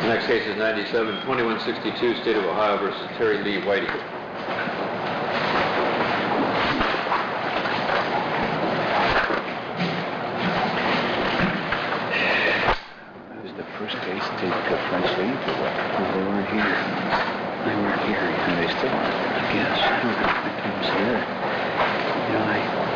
The next case is 97-2162, State of Ohio versus Terry Lee Whiting. That was the first case to take French leave or what? They weren't here. They weren't here, and they still aren't, I guess. I don't know. I told them so there. You know,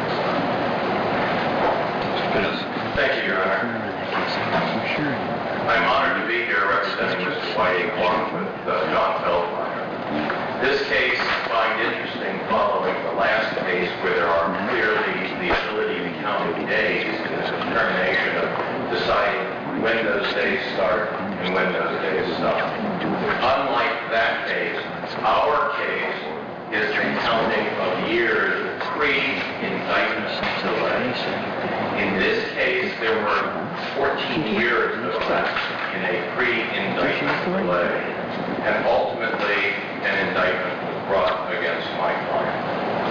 Mr. Finnis. Thank you, Your Honor. I'm sure. I'm honored to be here representing Mr. Whiting along with John Feldmeyer. This case I find interesting following the last case where there are clearly the ability to count days and the determination of deciding when those days start and when those days stop. Unlike that case, our case is the counting of years pre-indictment delay. In this case, there were 14 years of elapsed in a pre-indictment delay, and ultimately an indictment was brought against my client.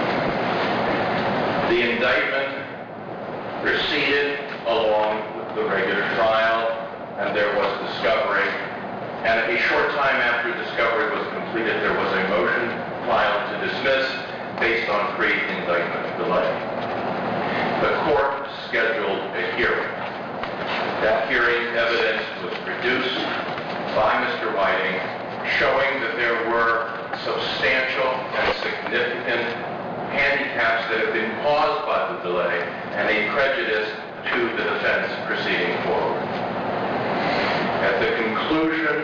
The indictment proceeded along with the regular trial, and there was discovery. And a short time after discovery was completed, there was a motion filed to dismiss based on pre-indictment delay. The court scheduled a hearing. That hearing evidence was produced by Mr. Whiting showing that there were substantial and significant handicaps that have been caused by the delay and a prejudice to the defense proceeding forward. At the conclusion,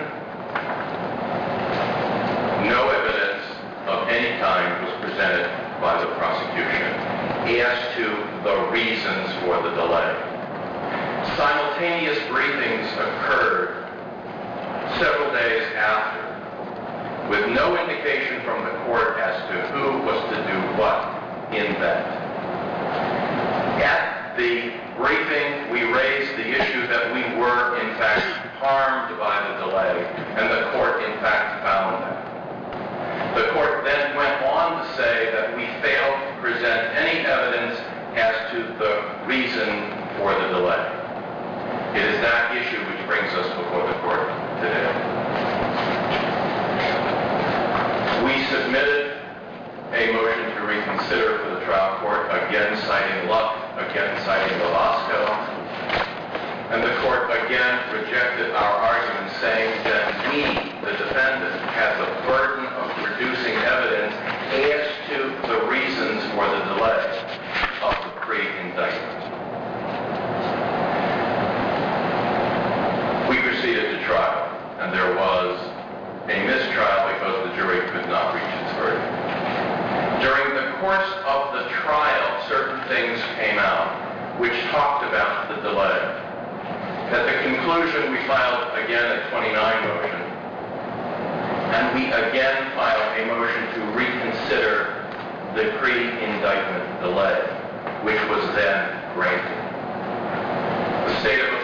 no evidence of any kind was presented by the prosecution as to the reasons for the delay. Simultaneous briefings occurred several days after, with no indication from the court as to who was to do what in that. At the briefing, we raised the issue that we were, in fact, harmed by the delay, and the court, in fact, found that. The court then went on to say that we failed to present any evidence as to the reason for the delay. It is that issue which brings us before the court today. We submitted a motion to reconsider for the trial court, again citing Luck, again citing Velasco, and the court again rejected our argument, saying that we, the defendant, had the burden of producing evidence as to the reasons for the delay of the pre-indictment. We proceeded to trial, and there was a mistrial because the jury could not reach its verdict. During the course of the trial, certain things came out which talked about the delay. At the conclusion, we filed again a 29 motion, and we again filed a motion to reconsider the pre-indictment delay, which was then granted. The state of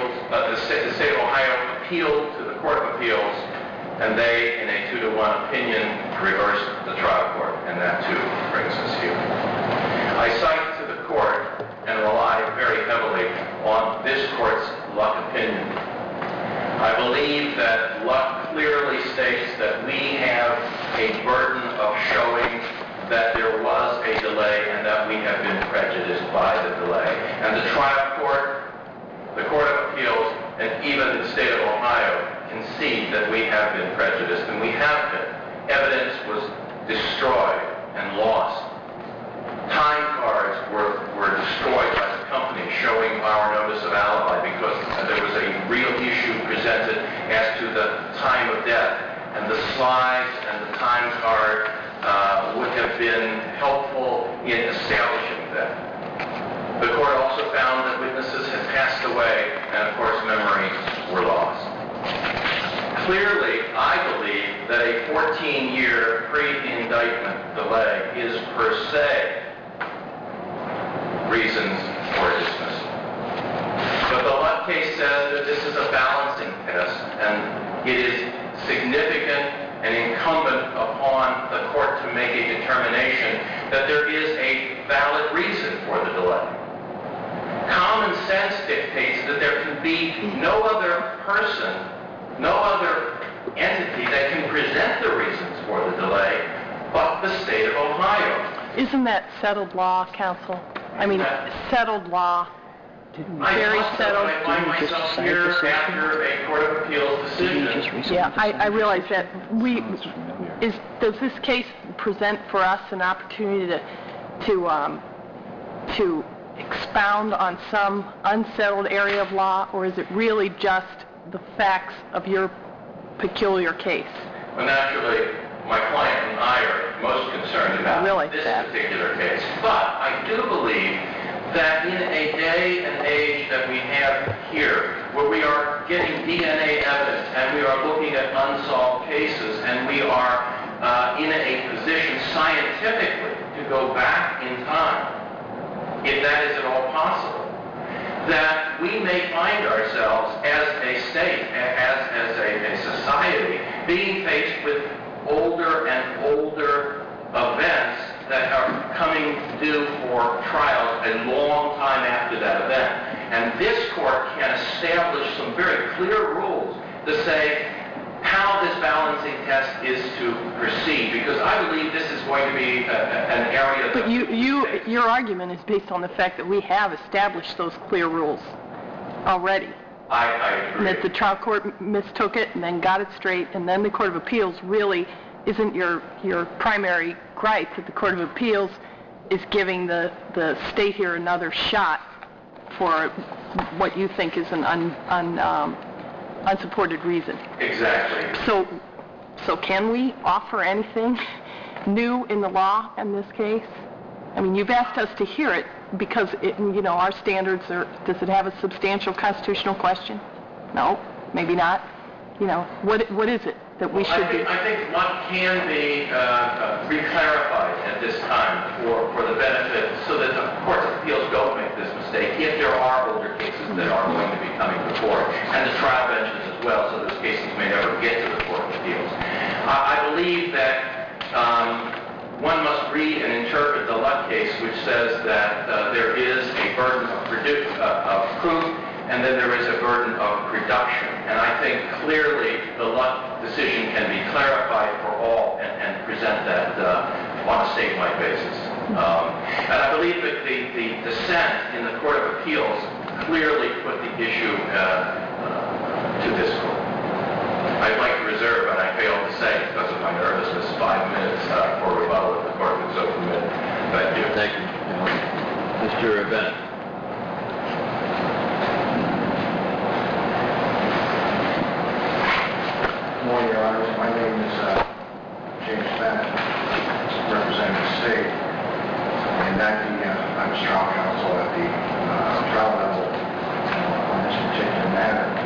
Ohio appealed to the Court of Appeals, and they, in a 2-to-1 opinion, reversed the trial court, and that too brings us here. I cite to the court and rely very heavily on this court's Luck opinion. I believe that Luck clearly states that we have a burden of showing that there was a delay and that we have been prejudiced by the delay. And the trial court, the Court of Appeals, and even the state of Ohio concede that we have been prejudiced, and we have been. Evidence was destroyed and lost. Time cards were destroyed by the company showing our notice of alibi because there was a real issue presented as to the time of death, and the slides and the time card would have been helpful in establishing that. The court also found that witnesses had passed away, and of course memories were lost. Clearly, I believe that a 14-year pre-indictment delay is per se reasons for dismissal. But the Luck case says that this is a balancing test, and it is significant and incumbent upon the court to make a determination that there is a valid reason for the delay. Common sense dictates that there can be no other person, no other Isn't that settled law, counsel? I mean, settled law. Very settled. I find myself here after a Court of Appeals decision. Yeah, I realize that. Does this case present for us an opportunity to expound on some unsettled area of law, or is it really just the facts of your peculiar case? Well, naturally, my client and I are most concerned about this particular case. But I do believe that in a day and age that we have here, where we are getting DNA evidence and we are looking at unsolved cases and we are in a position scientifically to go back in time, if that is at all possible, that we may find ourselves as a state, as a society, being faced with older and older events that are coming due for trials a long time after that event. And this court can establish some very clear rules to say how this balancing test is to proceed, because I believe this is going to be an area that... But your argument is based on the fact that we have established those clear rules already. I agree. And that the trial court mistook it and then got it straight, and then the Court of Appeals really isn't your primary gripe, that the Court of Appeals is giving the state here another shot for what you think is an unsupported reason. Exactly. So can we offer anything new in the law in this case? I mean, you've asked us to hear it because, our standards are, does it have a substantial constitutional question? No, maybe not. What is it that we should be? I think what can be reclarified at this time for the benefit, so that the courts of appeals don't make this mistake, if there are older cases that are going to be coming before, and the trial benches as well, so those cases may never get to the Court of Appeals. I believe that one must read and interpret the Luck case, which says that there is a burden of proof, and then there is a burden of production. And I think clearly the Luck decision can be clarified for all and present that on a statewide basis. And I believe that the dissent in the Court of Appeals clearly put the issue to this court. I'd like to reserve, and I failed to say, because of my nervousness, 5 minutes for rebuttal if the court would so permit. Thank you. Thank you. Mr. Bennett. Good morning, Your Honors. My name is James Bennett, representing the state, and I'm trial counsel at the trial level on this particular matter.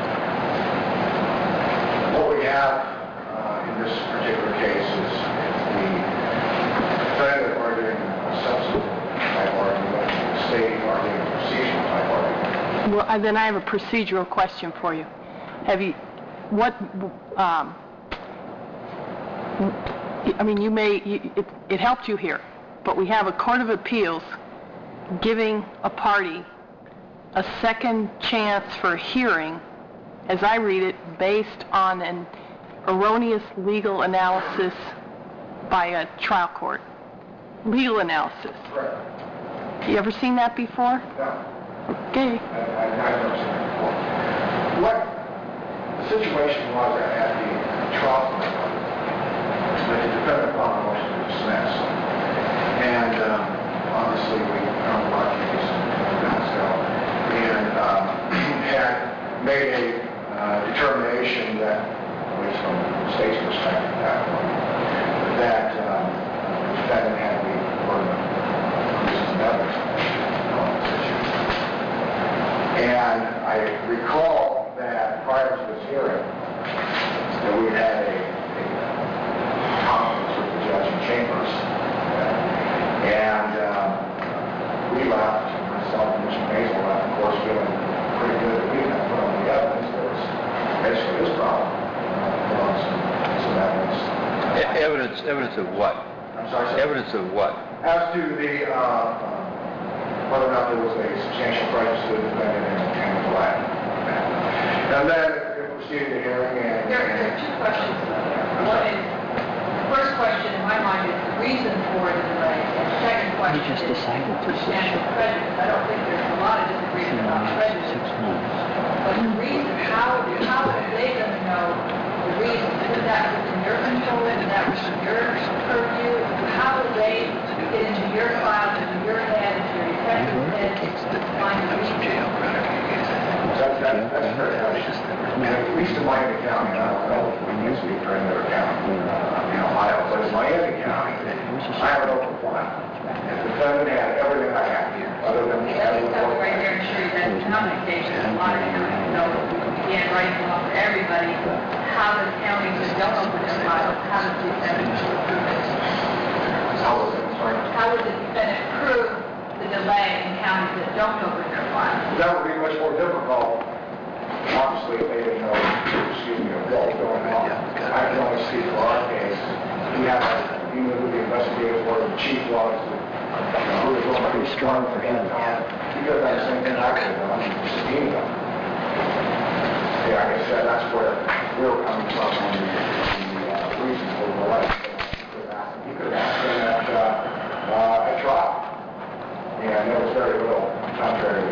What we have in this particular case is the defendant arguing a substantive type argument, the state arguing a procedural type argument. Well, then I have a procedural question for you. It helped you here, but we have a Court of Appeals giving a party a second chance for a hearing, as I read it, based on an erroneous legal analysis by a trial court. Legal analysis. Correct. You ever seen that before? No. Okay. I've never seen it before. What the situation was at the trial level, that the defendant filed a motion to dismiss. And obviously we found a lot of cases in Pascal and had made a determination that, at least from the state's perspective at that point, that the defendant had the burden of producing some evidence on this issue. And I recall that prior to this hearing, that we had a conference with the judge in chambers, and we left, myself and Mr. Maisel left, of course, feeling pretty good that we had put on the evidence. There was basically this problem, put on some evidence. Evidence of what? I'm sorry, sir? Evidence of what? As to the, whether or not there was a substantial prejudice to the defendant and the flag. And then it proceeded to hearing and... There are two questions about that. One is, the first question in my mind is the reason for the delay, and the second He just decided to switch it. I don't think there's a lot of disagreement about prejudice. 6 months. But the reason, how are they going to know the reason? Is that within your control? Is that within your purview? How do they get into your files, into your head, into your detective's head, to find the reason? That's very nice. At least in Miami County, I don't know if we used to be for any other county in Ohio, but in Miami County, I have an open file. And the defendant had everything I had, other than the Let me tell you right there and show you that how many cases, a lot of counties, so again, writing them up for everybody, how the counties that don't open their files, how does the defendant prove it? How was it? Sorry. How would the defendant prove the delay in counties that don't open their files? That would be much more difficult, obviously, if they didn't know, what was going on. I can only speak for our case. We had, he knew who the investigators were, the chief was, who was going to be strong for him. He could have done the same thing I could have done, subpoena them. Yeah, like I said, that's where we're coming from on the reason for the delay. He could have asked him at trial. And there was very little contrary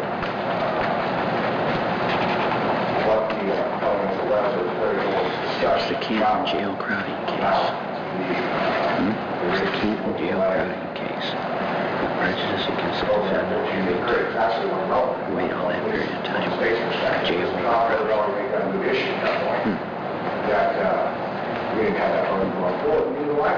what the elements of that was very little discussion. It's the Canton jail crowding case. It's the Canton jail crowding case. The prejudice against the defendant. Wait all that period of time. Jail issue at that point that we didn't have that problem going forward, neither do I.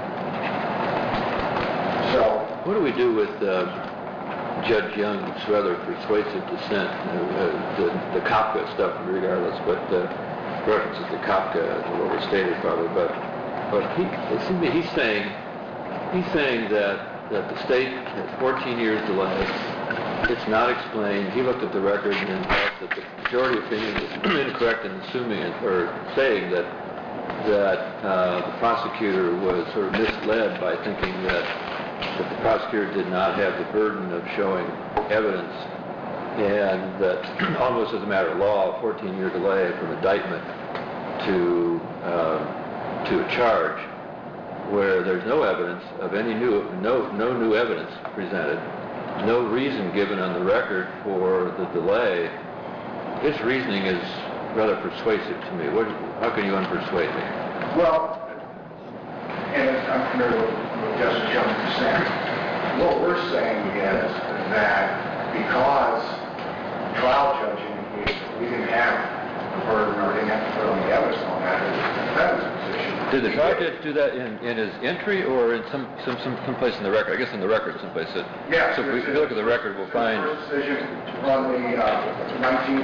So, What do we do with Judge Young's rather persuasive dissent, the Kafka stuff regardless, but references to Kafka is a little overstated probably, but it seems to me he's saying that the state has 14 years delay. It's not explained. He looked at the record and thought that the majority opinion was incorrect in assuming it, or saying that the prosecutor was sort of misled by thinking that the prosecutor did not have the burden of showing evidence, and that almost as a matter of law, a 14-year delay from indictment to a charge where there's no evidence of any no new evidence presented, no reason given on the record for the delay. His reasoning is rather persuasive to me. How can you unpersuade me? well, and I'm familiar with Justice Young's dissent. What we're saying is that because the trial judge indicated that we didn't have the burden or didn't have to put on the evidence on that, it's the defendant's position. Did the trial judge do that in his entry or in some place in the record? I guess in the record someplace. Yes. So if we look at the record, we'll find... First decision on the 19th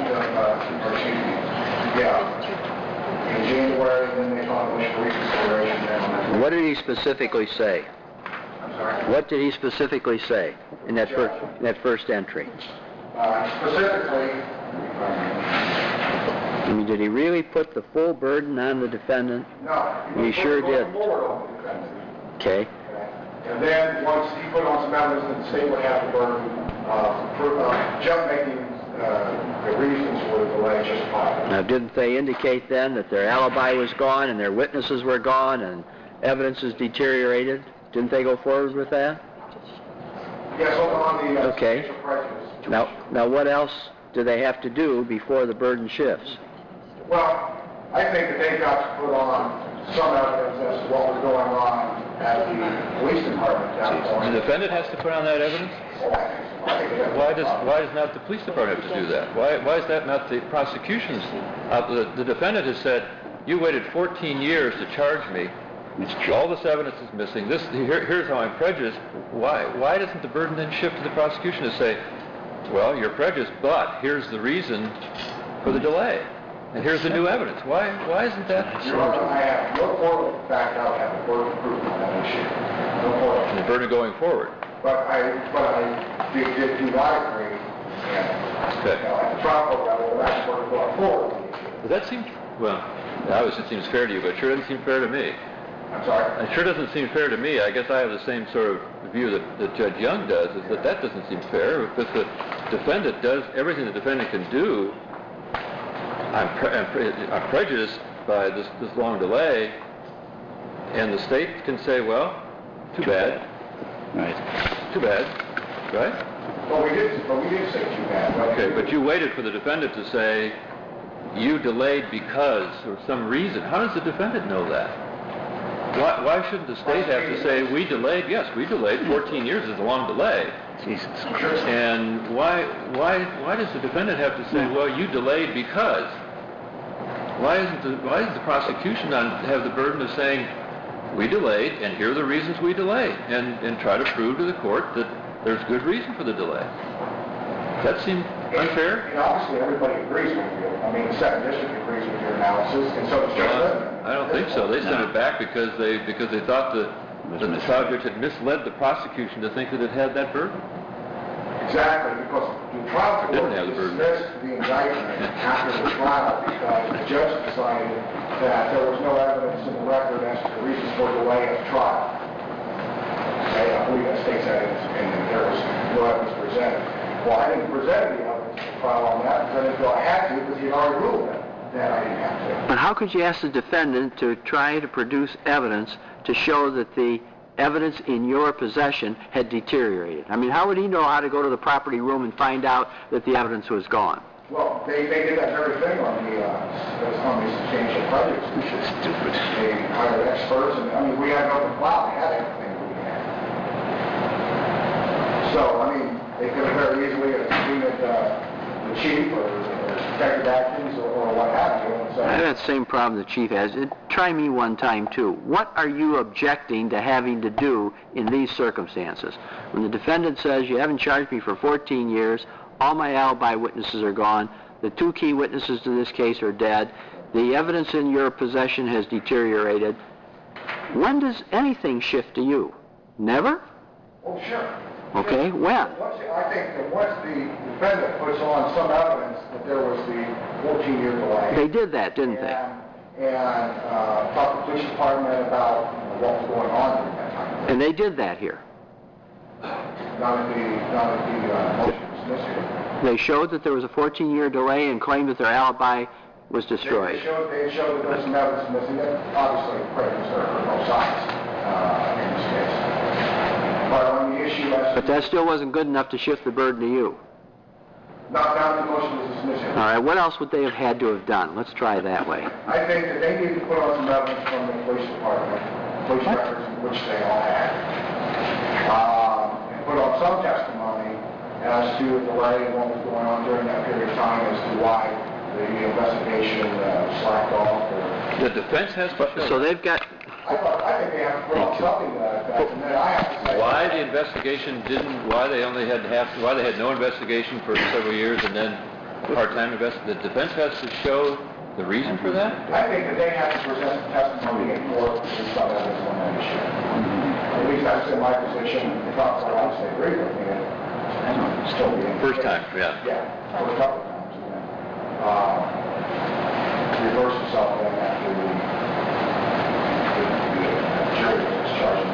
in January, and then they filed a motion for reconsideration. What did he specifically say? I'm sorry? What did he specifically say in that first entry? Specifically, I mean, did he really put the full burden on the defendant? no. He sure did. Forward on the defendant. Okay. And then once he put on some evidence that the state would have the burden of making the reasons for the delay justified. Now, didn't they indicate then that their alibi was gone and their witnesses were gone and evidence is deteriorated? Didn't they go forward with that? Yes, on the Okay. substantial prejudice. Now, what else do they have to do before the burden shifts? Well, I think that they've got to put on some evidence as to what was going on at the police department at that point. The defendant has to put on that evidence? Why does not the police department have to do that? Why is that not the prosecution's? The defendant has said, you waited 14 years to charge me. All this evidence is missing. Here's how I'm prejudiced. Why doesn't the burden then shift to the prosecution to say, well, you're prejudiced, but here's the reason for the delay, and here's the new evidence. Why isn't that? Your Honor, I have no quarrel back out at the burden of proof on that issue. No quarrel. The burden going forward. But I do not agree. Okay. At the trial court level, that's burden going forward. Does that seem, well, obviously it seems fair to you, but it sure doesn't seem fair to me. I'm sorry? It sure doesn't seem fair to me. I guess I have the same sort of view that Judge Young does, is that doesn't seem fair. Because the defendant does everything the defendant can do, I'm prejudiced by this long delay, and the state can say, well, too bad. Right. too bad, right? Well, we did say too bad. Okay, but you waited for the defendant to say, you delayed because, or some reason. How does the defendant know that? Why shouldn't the state have to say, we delayed? Yes, we delayed. 14 years is a long delay. Jesus Christ. And why does the defendant have to say, well, you delayed because? Why does the prosecution not have the burden of saying, we delayed, and here are the reasons we delayed, and try to prove to the court that there's good reason for the delay? Does that seem unfair? And obviously, everybody agrees with you. I mean, the second district agrees with your analysis, and so does Judge Littman. I don't think so. They sent it back because they thought that the trial judge had misled the prosecution to think that it had that burden. Exactly, because the trial court Didn't have the burden. dismissed the indictment after the trial because the judge decided that there was no evidence in the record as to the reasons for delay of the trial. Okay, I believe that states that, and there was no evidence presented. Well, I didn't present the evidence at the trial on that because I didn't feel I had to because he had already ruled that I didn't have to. But how could you ask the defendant to try to produce evidence to show that the evidence in your possession had deteriorated? I mean, how would he know how to go to the property room and find out that the evidence was gone? Well, they did that very thing on the substantial prejudice. This is stupid. They hired experts, and I mean, we had no cloud. They had everything we had. So, I mean, they could have very easily subpoenaed the chief or Detective Atkins or what have you. And so, I have that same problem the chief has. Try me one time, too. What are you objecting to having to do in these circumstances? When the defendant says, you haven't charged me for 14 years, all my alibi witnesses are gone, the two key witnesses to this case are dead, the evidence in your possession has deteriorated, when does anything shift to you? Never? oh, sure. Okay, when? I think that once the defendant puts on some evidence that there was the 14-year delay. They did that, didn't they? And talked to the police department about what was going on during that time. And they did that here. Not at the motion to dismiss here. They showed that there was a 14-year delay and claimed that their alibi was destroyed. They showed that there was some evidence missing. Obviously, prejudice there are both sides in this case. But on the issue But that still wasn't good enough to shift the burden to you. not down to the motion to dismiss here. All right, what else would they have had to have done? Let's try that way. I think that they need to put on some evidence from the police department, police records, which they all had, and put on some testimony as to the delay and what was going on during that period of time as to why the investigation slacked off. The defense has to show. So they've got... I think they have to put on something to that effect, and then I have to say... Why the investigation why they had no investigation for several years and then part-time the defense has to show the reason for that? I think that they have to present testimony in court to some evidence on that issue. At least that's in my position. If not, I obviously agree with me. And still be in First time, yeah. Yeah, for a couple of times. And then reverse itself then after the jury was charged.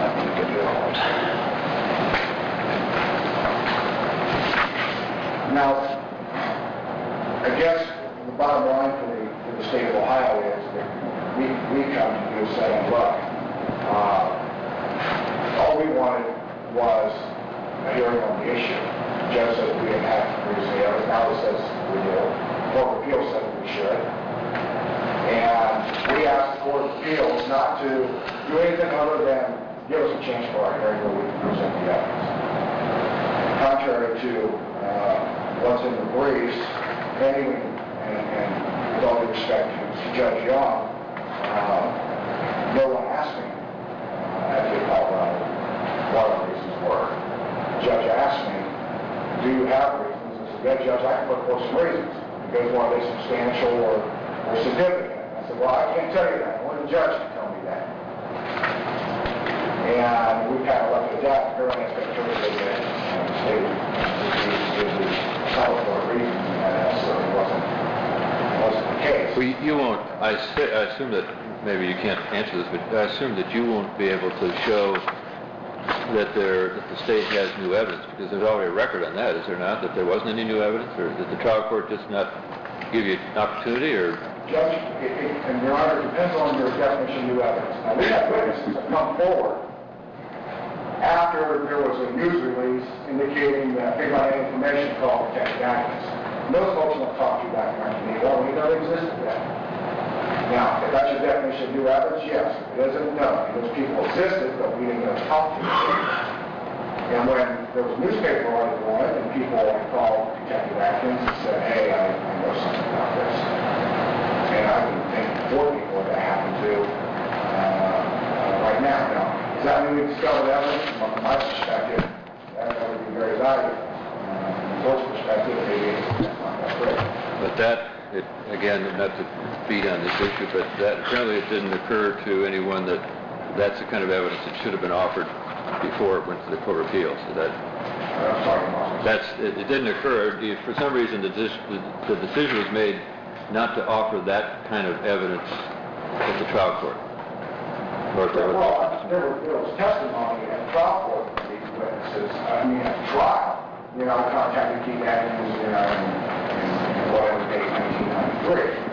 Now, I guess the bottom line for the state of Ohio is that we come to you saying, look, all we wanted was a hearing on the issue. The judge says we didn't have to produce the evidence. Now it says we do. The Court of Appeals says we should. And we asked the Court of Appeals not to do anything other than give us a chance for our hearing where we can present the evidence. Contrary to what's in the briefs, and with all due respect to Judge Young, no one asked me at the appellate what the reasons were. The judge asked me, do you have reasons? I said, yeah, Judge, I can put forth some reasons. Because were they substantial or significant? I said, well, I can't tell you that. Only the judge can tell me that. And we kind of left it at that. Apparently, it's been interpreted that the state is the California reason, and that certainly wasn't the case. Well, you won't, I assume that, maybe you can't answer this, but I assume that you won't be able to show that the state has new evidence, because there's already a record on that, is there not, that there wasn't any new evidence, or did the trial court just not give you an opportunity, or? Judge, and Your Honor, it depends on your definition of new evidence. Now, we have witnesses that come forward after there was a news release indicating that Big Money Information called protected documents. And those folks won't talk to you back in 1981. We know it existed then. Now, if that's your definition of new evidence, yes. If it isn't, no. Those people existed, but we didn't go talk to them. And when there was a newspaper article on it, and people called Detective Atkins and said, hey, I know something about this. And I wouldn't think four people that happened to right now. Now, does that mean we discovered evidence? From my perspective, that would be very valuable. From the court's perspective, maybe that's not that great. But that, again, not to beat on this issue, but that apparently it didn't occur to anyone that that's the kind of evidence that should have been offered before it went to the Court of Appeals. So that it didn't occur. For some reason, the decision was made not to offer that kind of evidence at the trial court. Or there was testimony at the trial court from these witnesses. I mean, at the trial, I contacted Keith Atkins, in whatever date, 1993.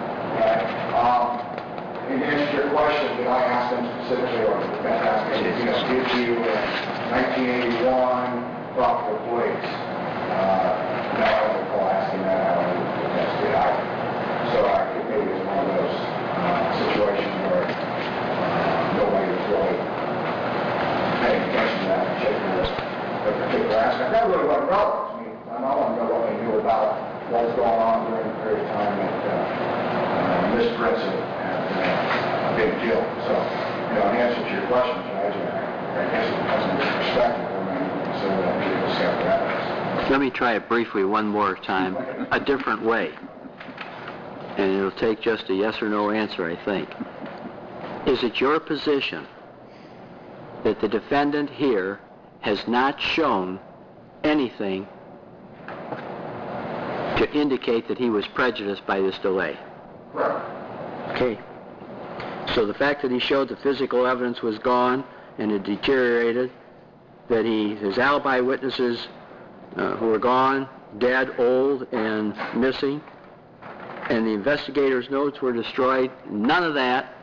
In answer to your question, did I ask them specifically, or did I ask them, did you in 1981 talk to the police? No, I don't recall asking that. I don't know if that's did either. So I think maybe it's one of those situations where nobody was really paying attention to that particular aspect. That really wasn't relevant to me. I want to know what they knew about what was going on during the period of time that Miss Prince had been killed. So, in answer to your question, Judge, I guess it depends on your perspective. So that we will accept that. Let me try it briefly one more time, a different way. And it'll take just a yes or no answer, I think. Is it your position that the defendant here has not shown anything to indicate that he was prejudiced by this delay? Right. Okay. So the fact that he showed the physical evidence was gone and it deteriorated, that his alibi witnesses who were gone, dead, old, and missing, and the investigator's notes were destroyed, none of that,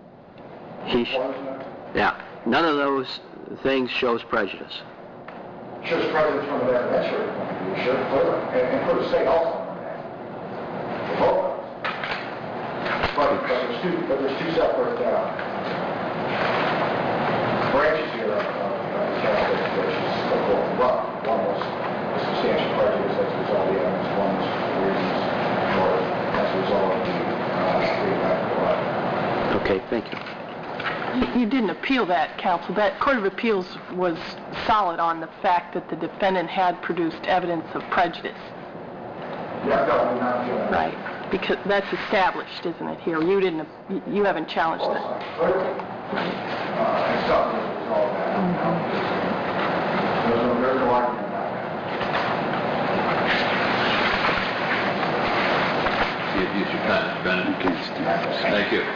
none of those things shows prejudice. Shows prejudice from an evidentiary point of view, sure, clearly. And for the state also on that. The both of us. But there's two separate branches here of the case, which is so-called rough. One was the substantial prejudice as a result of the evidence. One was the reasons for it as a result of the Okay, thank you. You didn't appeal that, counsel. That Court of Appeals was solid on the fact that the defendant had produced evidence of prejudice. Yeah, no, I'm not appealing that. Right. Because that's established, isn't it, here? You haven't challenged it. Clearly. And something was resolved that. There's no argument about that. You've used your time, Mr. Bennett. Thank you.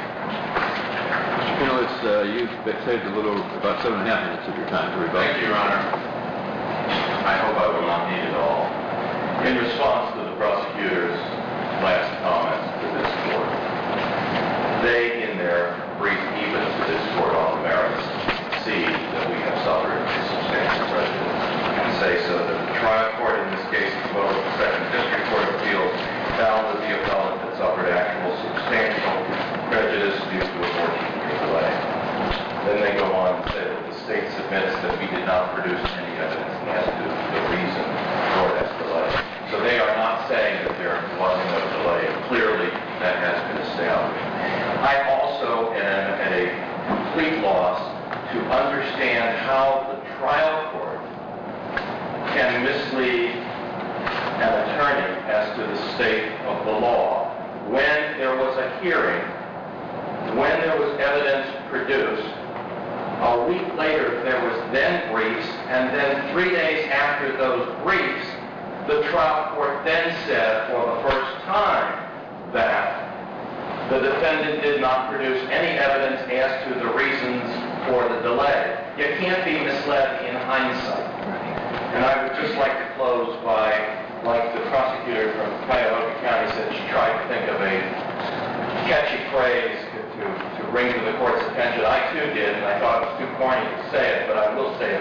You've saved a little, about 7.5 minutes of your time to rebut. Thank you, Your Honor. I hope I will not need it all. In response to the prosecutor's last comments to this court, they, in their brief even to this court on the merits, see that we have suffered substantial prejudice, and say so that the trial court in this case, as well as the Second District Court of Appeals, found that the appellant had suffered actual substantial prejudice due to a 14-year delay. Then they go on to say that the state submits that we did not produce any evidence as to the reason for this delay. So they are not saying that there wasn't a delay. Clearly, that has been established. I also am at a complete loss to understand how the trial court can mislead an attorney as to the state of the law when there was a hearing, when there was evidence produced. A week later, there was then briefs, and then 3 days after those briefs, the trial court then said for the first time that the defendant did not produce any evidence as to the reasons for the delay. You can't be misled in hindsight. And I would just like to close by, like the prosecutor from Cuyahoga County said, she tried to think of a catchy phrase to bring to the court's attention. I too did, and I thought it was too corny to say it, but I will say it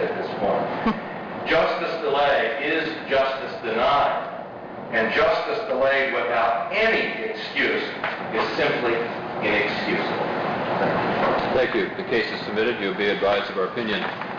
And justice delayed without any excuse is simply inexcusable. Thank you. The case is submitted. You'll be advised of our opinion.